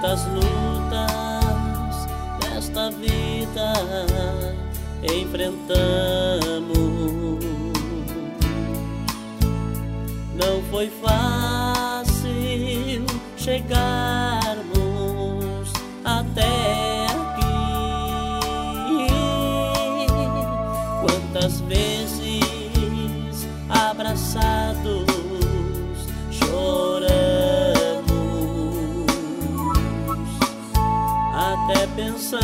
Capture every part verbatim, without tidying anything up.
Quantas lutas nesta vida enfrentamos, não foi fácil chegarmos até aqui. Quantas vezes abraçados choramos, até pensando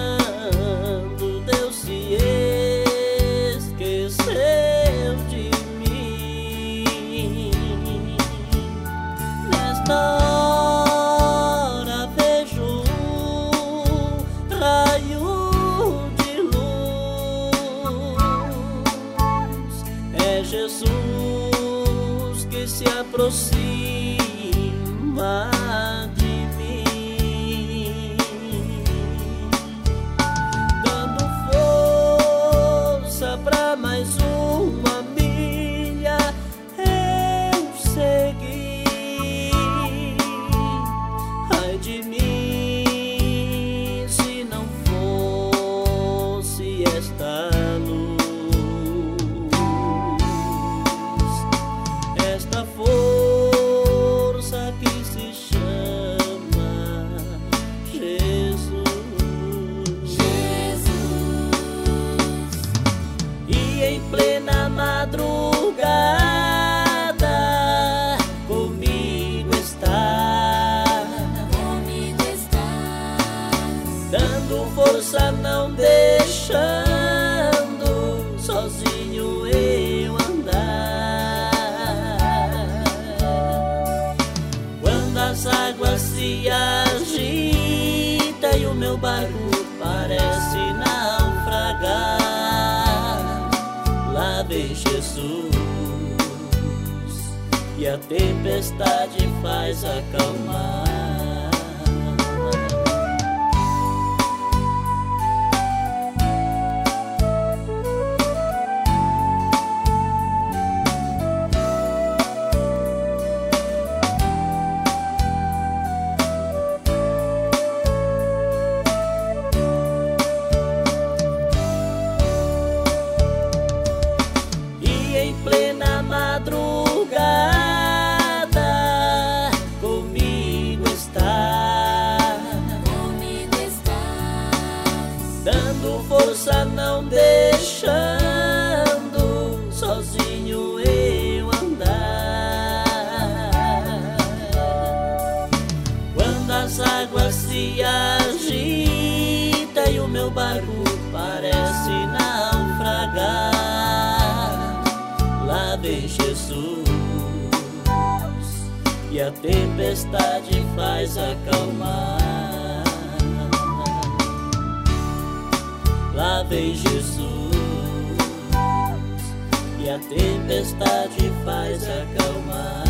Deus se esqueceu de mim. Nesta hora vejo um raio de luz, é Jesus que se aproxima de mim, dando força para mais uma milha eu seguir. Ai de mim se não fosse esta luz, esta força que se chama Jesus. Jesus. E em plena madrugada comigo está, Comigo estás, dando força, não deixando sozinho eu andar. Quando as águas se agitam e o meu barco parece naufragar, lá vem Jesus e a tempestade faz acalmar. Em plena madrugada comigo está, comigo estás, dando força, não deixando sozinho eu andar. Quando as águas se agitam e o meu barco parece naufragar, lá vem Jesus e a tempestade faz acalmar. Lá vem Jesus e a tempestade faz acalmar.